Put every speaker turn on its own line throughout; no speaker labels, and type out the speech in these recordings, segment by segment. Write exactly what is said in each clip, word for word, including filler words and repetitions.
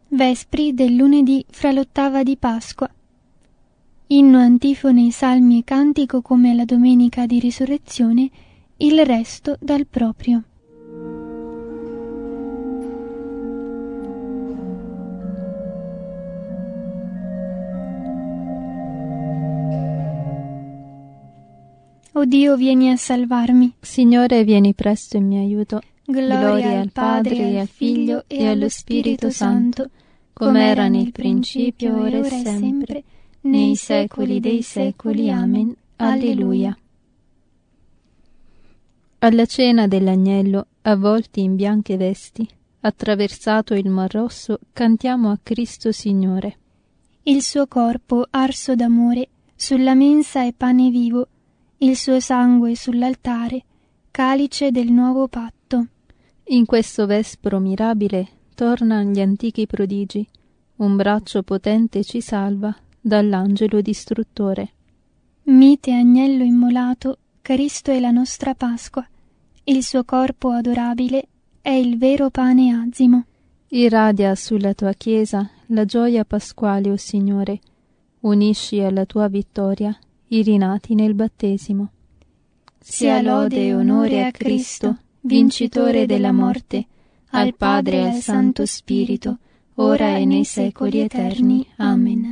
Vespri del lunedì fra l'ottava di Pasqua. Inno, antifone, salmi e cantico come alla domenica di risurrezione, il resto dal proprio. O Dio, vieni a salvarmi.
Signore, vieni presto in mio aiuto.
Gloria,
Gloria
al Padre, e al Figlio, e allo Spirito Santo, come era nel principio, ora e sempre, nei secoli dei secoli. Amen. Alleluia.
Alla cena dell'agnello, avvolti in bianche vesti, attraversato il Mar Rosso, cantiamo a Cristo Signore.
Il suo corpo arso d'amore sulla mensa è pane vivo, il suo sangue sull'altare, calice del nuovo patto.
In questo vespro mirabile tornan gli antichi prodigi, un braccio potente ci salva dall'angelo distruttore.
Mite agnello immolato, Cristo è la nostra Pasqua, il suo corpo adorabile è il vero pane azimo.
Irradia sulla tua Chiesa la gioia pasquale, o Signore, unisci alla tua vittoria i rinati nel battesimo.
Sia lode e onore a Cristo, vincitore della morte, al Padre e al Santo Spirito, ora e nei secoli eterni. Amen.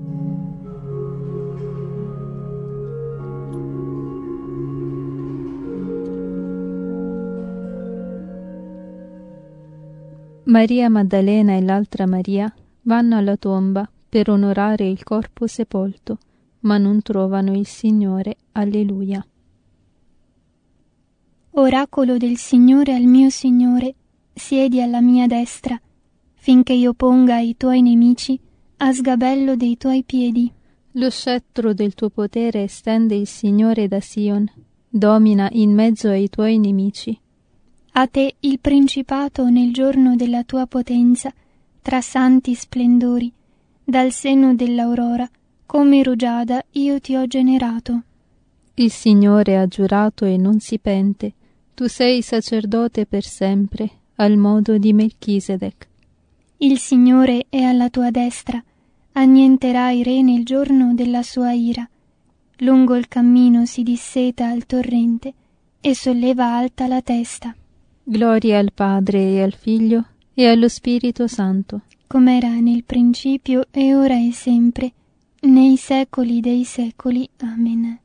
Maria Maddalena e l'altra Maria vanno alla tomba per onorare il corpo sepolto, ma non trovano il Signore. Alleluia.
Oracolo del Signore al mio Signore, siedi alla mia destra, finché io ponga i tuoi nemici a sgabello dei tuoi piedi.
Lo scettro del tuo potere estende il Signore da Sion, domina in mezzo ai tuoi nemici.
A te il principato nel giorno della tua potenza, tra santi splendori, dal seno dell'aurora, come rugiada io ti ho generato.
Il Signore ha giurato e non si pente, tu sei sacerdote per sempre, al modo di Melchisedec.
Il Signore è alla tua destra, annienterà i re nel giorno della sua ira. Lungo il cammino si disseta il torrente e solleva alta la testa.
Gloria al Padre e al Figlio e allo Spirito Santo,
come era nel principio e ora e sempre, nei secoli dei secoli. Amen.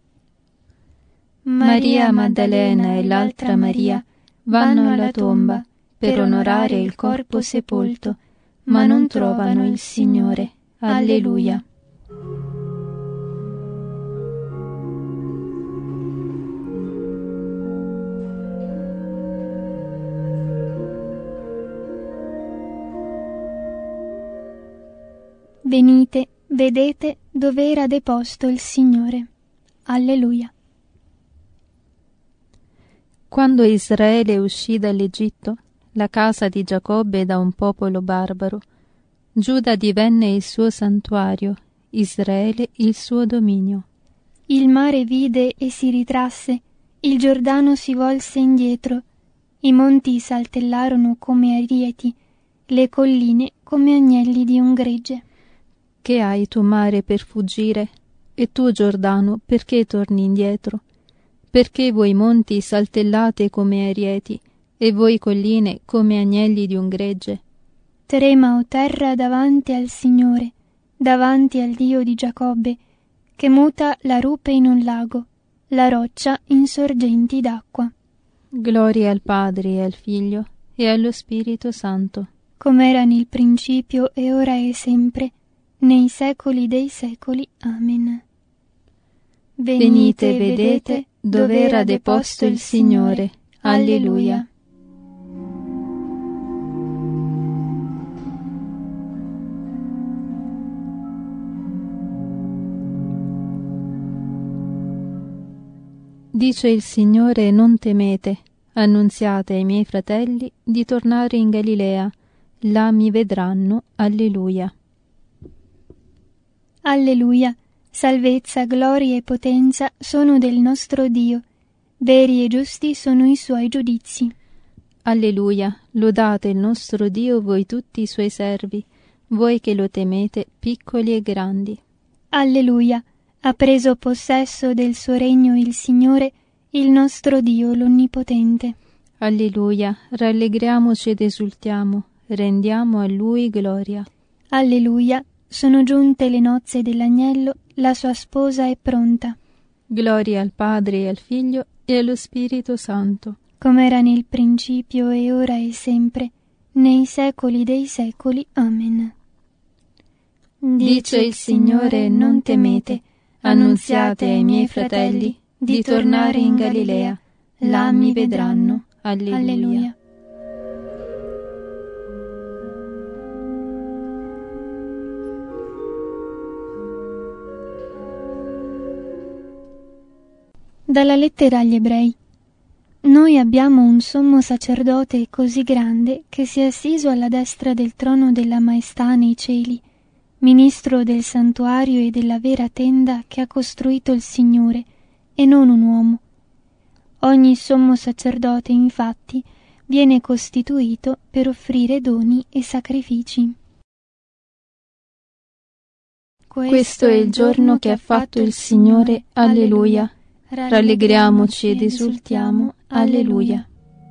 Maria Maddalena e l'altra Maria vanno alla tomba per onorare il corpo sepolto, ma non trovano il Signore. Alleluia.
Venite, vedete dove era deposto il Signore. Alleluia.
Quando Israele uscì dall'Egitto, la casa di Giacobbe da un popolo barbaro, Giuda divenne il suo santuario, Israele il suo dominio.
Il mare vide e si ritrasse, il Giordano si volse indietro, i monti saltellarono come arieti, le colline come agnelli di un gregge.
Che hai tu, mare, per fuggire? E tu, Giordano, perché torni indietro? Perché voi monti saltellate come arieti, e voi colline come agnelli di un gregge?
Trema, o terra, davanti al Signore, davanti al Dio di Giacobbe, che muta la rupe in un lago, la roccia in sorgenti d'acqua.
Gloria al Padre e al Figlio e allo Spirito Santo,
come era nel principio e ora e sempre, nei secoli dei secoli. Amen.
Venite, vedete dove era deposto il Signore. Alleluia. Dice il Signore: non temete, annunziate ai miei fratelli di tornare in Galilea, là mi vedranno. Alleluia.
Alleluia. Salvezza, gloria e potenza sono del nostro Dio. Veri e giusti sono i suoi giudizi.
Alleluia. Lodate il nostro Dio voi tutti i suoi servi, voi che lo temete, piccoli e grandi.
Alleluia. Ha preso possesso del suo regno il Signore, il nostro Dio l'Onnipotente.
Alleluia. Rallegriamoci ed esultiamo, rendiamo a Lui gloria.
Alleluia. Sono giunte le nozze dell'agnello, la sua sposa è pronta.
Gloria al Padre e al Figlio e allo Spirito Santo,
come era nel principio e ora e sempre, nei secoli dei secoli. Amen.
Dice il Signore: non temete, annunziate ai miei fratelli di tornare in Galilea, là mi vedranno. Alleluia.
Alleluia. Dalla lettera agli Ebrei. Noi abbiamo un sommo sacerdote così grande che si è assiso alla destra del trono della maestà nei cieli, ministro del santuario e della vera tenda che ha costruito il Signore, e non un uomo. Ogni sommo sacerdote, infatti, viene costituito per offrire doni e sacrifici.
Questo è il giorno che ha fatto il Signore. Alleluia. Rallegriamoci ed esultiamo. Alleluia.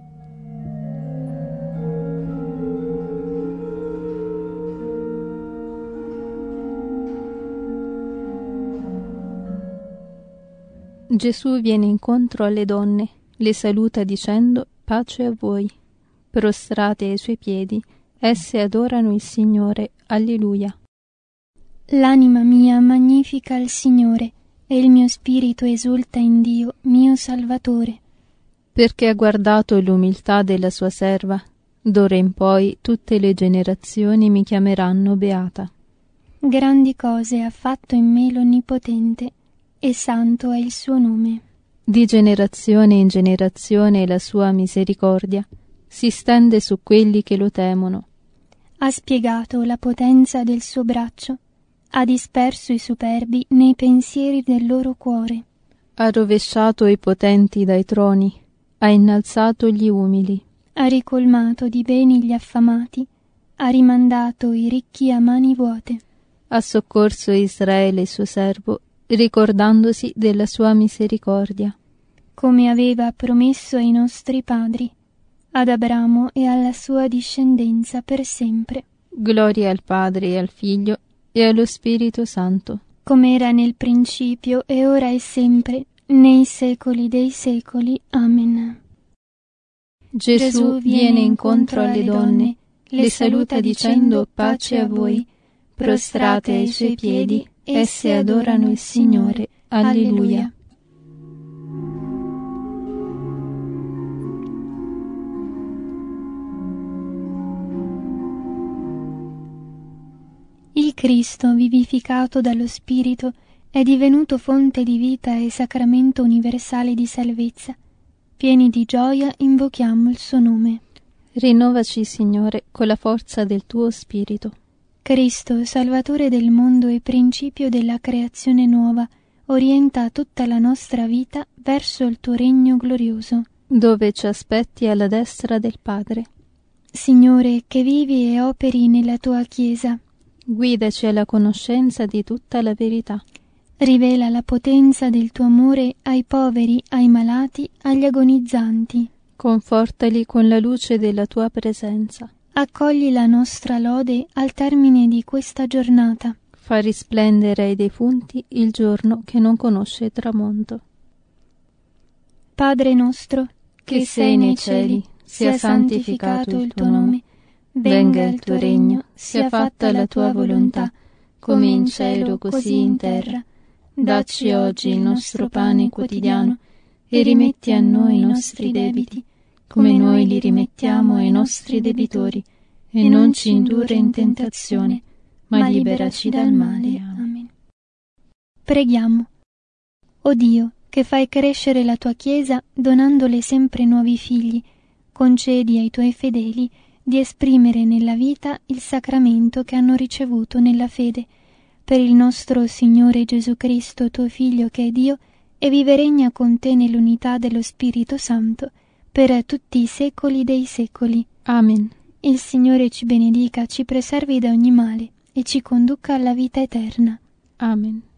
Gesù viene incontro alle donne, le saluta dicendo: pace a voi. Prostrate ai suoi piedi, esse adorano il Signore. Alleluia.
L'anima mia magnifica il Signore, e il mio spirito esulta in Dio, mio Salvatore.
Perché ha guardato l'umiltà della sua serva, d'ora in poi tutte le generazioni mi chiameranno beata.
Grandi cose ha fatto in me l'Onnipotente, e santo è il suo nome.
Di generazione in generazione la sua misericordia si stende su quelli che lo temono.
Ha spiegato la potenza del suo braccio, ha disperso i superbi nei pensieri del loro cuore.
Ha rovesciato i potenti dai troni, ha innalzato gli umili.
Ha ricolmato di beni gli affamati, ha rimandato i ricchi a mani vuote.
Ha soccorso Israele suo servo, ricordandosi della sua misericordia.
Come aveva promesso ai nostri padri, ad Abramo e alla sua discendenza per sempre.
Gloria al Padre e al Figlio e allo Spirito Santo,
come era nel principio e ora e sempre, nei secoli dei secoli. Amen.
Gesù, Gesù viene incontro alle donne, le saluta dicendo: pace a voi. Prostrate ai suoi piedi, esse adorano il Signore. Alleluia.
Il Cristo, vivificato dallo Spirito, è divenuto fonte di vita e sacramento universale di salvezza. Pieni di gioia invochiamo il suo nome.
Rinnovaci, Signore, con la forza del tuo Spirito.
Cristo, Salvatore del mondo e principio della creazione nuova, orienta tutta la nostra vita verso il tuo regno glorioso,
dove ci aspetti alla destra del Padre.
Signore, che vivi e operi nella tua Chiesa,
guidaci alla conoscenza di tutta la verità.
Rivela la potenza del tuo amore ai poveri, ai malati, agli agonizzanti.
Confortali con la luce della tua presenza.
Accogli la nostra lode al termine di questa giornata.
Fa risplendere ai defunti il giorno che non conosce tramonto.
Padre nostro, che, che sei nei cieli, sia santificato il tuo nome. Venga il tuo regno, sia fatta la tua volontà, come in cielo così in terra. Dacci oggi il nostro pane quotidiano e rimetti a noi i nostri debiti, come noi li rimettiamo ai nostri debitori, e non ci indurre in tentazione, ma liberaci dal male. Amen. Preghiamo. O Dio, che fai crescere la tua Chiesa donandole sempre nuovi figli, concedi ai tuoi fedeli di esprimere nella vita il sacramento che hanno ricevuto nella fede, per il nostro Signore Gesù Cristo, tuo Figlio che è Dio, e vive e regna con te nell'unità dello Spirito Santo, per tutti i secoli dei secoli.
Amen.
Il Signore ci benedica, ci preservi da ogni male e ci conduca alla vita eterna.
Amen.